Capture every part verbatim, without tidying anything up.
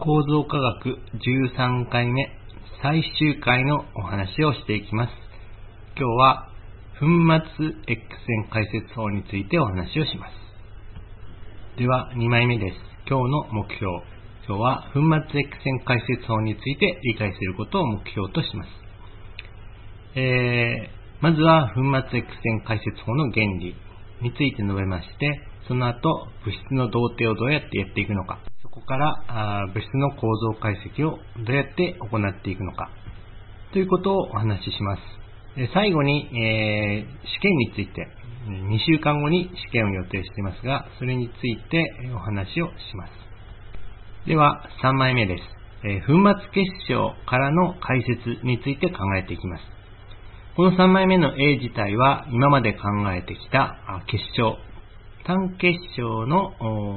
構造科学じゅうさんかいめ最終回のお話をしていきます。今日は粉末 X 線解説法についてお話をします。ではにまいめです。今日の目標。今日は粉末 X 線解説法について理解することを目標とします。えー、まずは粉末 X 線解説法の原理について述べまして、その後物質の動程をどうやってやっていくのか、そこからあ物質の構造解析をどうやって行っていくのかということをお話しします。最後に、えー、試験についてにしゅうかんごに試験を予定していますが、それについてお話をします。ではさんまいめです。えー、粉末結晶からの解説について考えていきます。このさんまいめの A 自体は今まで考えてきた結晶、単結晶の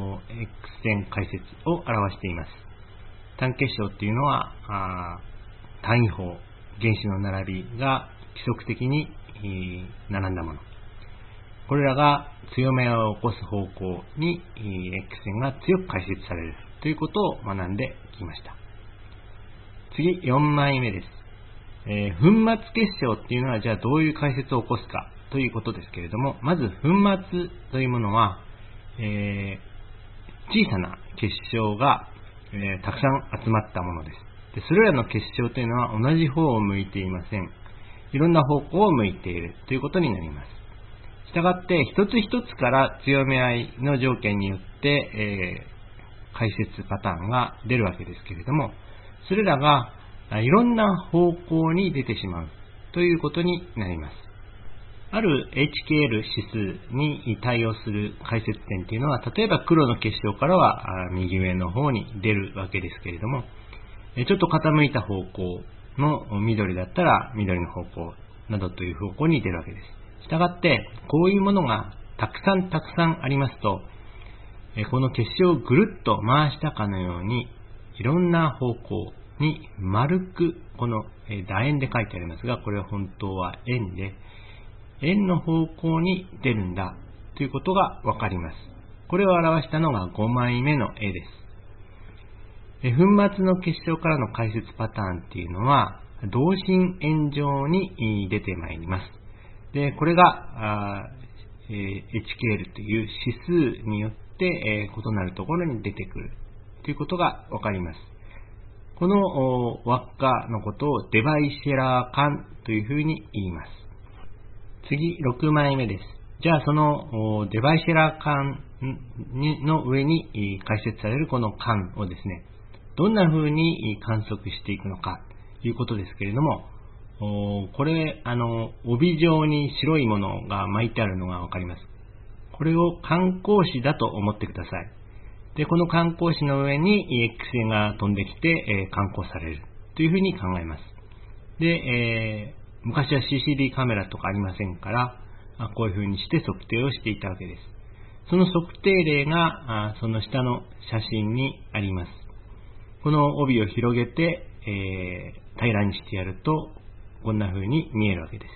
X 線解説を表しています。単結晶っていうのは単位法、原子の並びが規則的に並んだもの。これらが強めを起こす方向に X 線が強く解説されるということを学んできました。次よんまいめです。えー、粉末結晶っていうのはじゃあどういう解説を起こすかということですけれども、まず粉末というものは、えー、小さな結晶が、えー、たくさん集まったものです。で、それらの結晶というのは同じ方を向いていません。いろんな方向を向いているということになります。したがって一つ一つから強め合いの条件によって、えー、解説パターンが出るわけですけれども、それらがいろんな方向に出てしまうということになります。ある エイチケーエル 指数に対応する解説点というのは、例えば黒の結晶からは右上の方に出るわけですけれども、ちょっと傾いた方向の緑だったら緑の方向などという方向に出るわけです。したがって、こういうものがたくさんたくさんありますと、この結晶をぐるっと回したかのように、いろんな方向に丸く、この楕円で書いてありますが、これは本当は円で、円の方向に出るんだということがわかります。これを表したのがごまいめの絵です。粉末の結晶からの解説パターンっていうのは、同心円状に出てまいります。で、これが エイチケーエル という指数によって異なるところに出てくるということがわかります。この輪っかのことをデバイシェラー間というふうに言います。次、ろくまいめです。じゃあそのデバイシェラー間の上に解説されるこの間をですね、どんな風に観測していくのかということですけれども、これ、あの、帯状に白いものが巻いてあるのがわかります。これを観光紙だと思ってください。で、この観光紙の上に X 線が飛んできて、えー、観光されるというふうに考えます。で、えー、昔は シーシーディー カメラとかありませんから、こういうふうにして測定をしていたわけです。その測定例が、その下の写真にあります。この帯を広げて、えー、平らにしてやると、こんなふうに見えるわけです。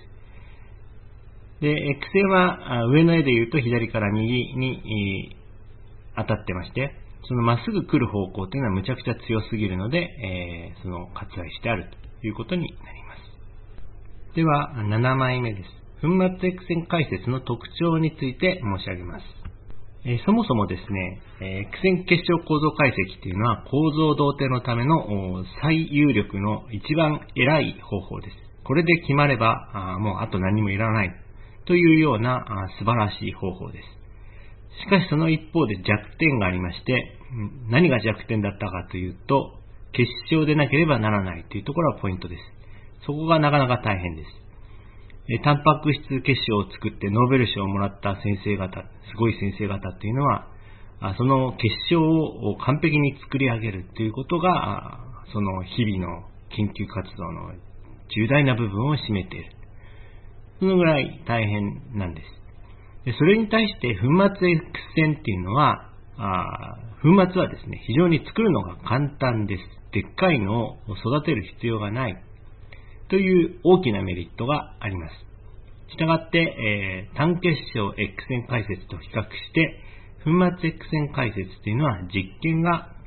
で、X 線は上の絵で言うと左から右に、えー当たってまして、そのまっすぐ来る方向というのはむちゃくちゃ強すぎるので、えー、その割愛してあるということになります。ではななまいめです。粉末 X 線解説の特徴について申し上げます。えー、そもそもですね、えー、X 線結晶構造解析というのは構造同定のための最有力の一番偉い方法です。これで決まればあもうあと何もいらないというようなあ素晴らしい方法です。しかしその一方で弱点がありまして、何が弱点だったかというと、結晶でなければならないというところがポイントです。そこがなかなか大変です。タンパク質結晶を作ってノーベル賞をもらった先生方、すごい先生方というのは、その結晶を完璧に作り上げるということが、その日々の研究活動の重大な部分を占めている。そのぐらい大変なんです。でそれに対して粉末 X 線っていうのは、あ粉末はですね、非常に作るのが簡単です。でっかいのを育てる必要がないという大きなメリットがあります。したがって、えー、単結晶 X 線解説と比較して、粉末 X 線解説というのは実験が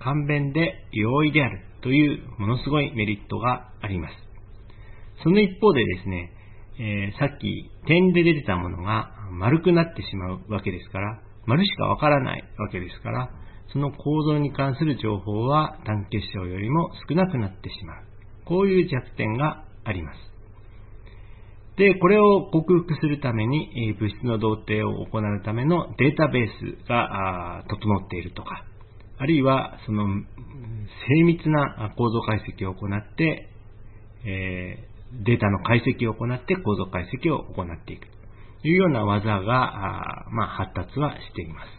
簡便で容易であるというものすごいメリットがあります。その一方でですね、えー、さっき点で出てたものが丸くなってしまうわけですから、丸しかわからないわけですから、その構造に関する情報は単結晶よりも少なくなってしまう。こういう弱点があります。で、これを克服するために、物質の動定を行うためのデータベースが整っているとか、あるいはその精密な構造解析を行って、えー、データの解析を行って構造解析を行っていくというような技が、まあ、発達はしています。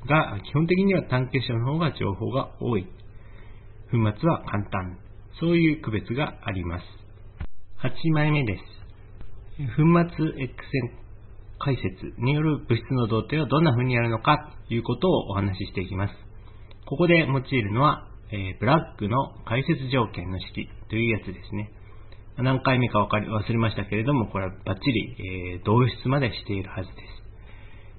が、基本的には単結晶の方が情報が多い。粉末は簡単。そういう区別があります。はちまいめです。粉末 X 線解説による物質の動定をどんな風にやるのかということをお話ししていきます。ここで用いるのは、えー、ブラックの解説条件の式というやつですね。何回目かわかり忘れましたけれども、これはバッチリ、えー、導出までしているはずです。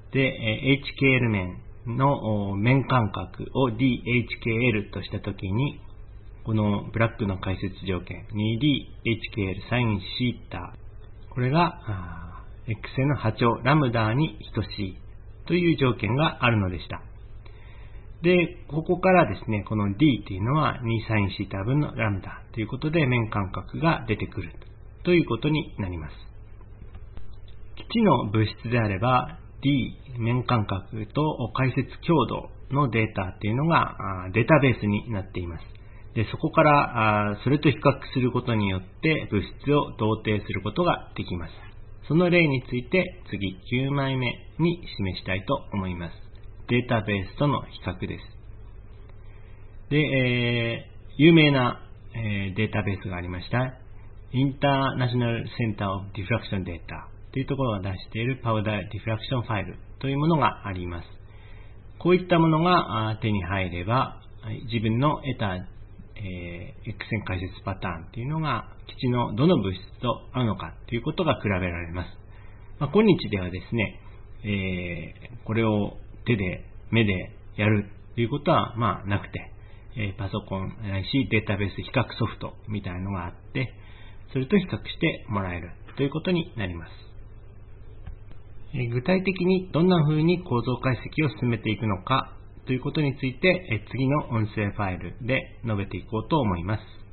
で、えー、エイチケーエル 面の面間隔を ディーエイチケーエル としたときに、このブラックの解説条件 にディーエイチケーエル サインシータ、これが X 線の波長ラムダに等しいという条件があるのでした。で、ここからですね、この D というのはにサインシータ分のラムダということで面間隔が出てくるということになります。基地の物質であれば D 面間隔と解説強度のデータっていうのがデータベースになっています。で、そこからそれと比較することによって物質を動定することができます。その例について次きゅうまいめに示したいと思います。データベースとの比較です。で、えー、有名な、えー、データベースがありました。インターナショナルセンターオブディフラクションデータというところが出しているパウダーディフラクションファイルというものがあります。こういったものが手に入れば、自分の得た、えー、X 線解説パターンというのが基地のどの物質と合うのかということが比べられます。まあ、今日ではですね、えー、これを手で目でやるということはまあなくて、えー、パソコンないしデータベース比較ソフトみたいなのがあって、それと比較してもらえるということになります。えー、具体的にどんな風に構造解析を進めていくのかということについて、えー、次の音声ファイルで述べていこうと思います。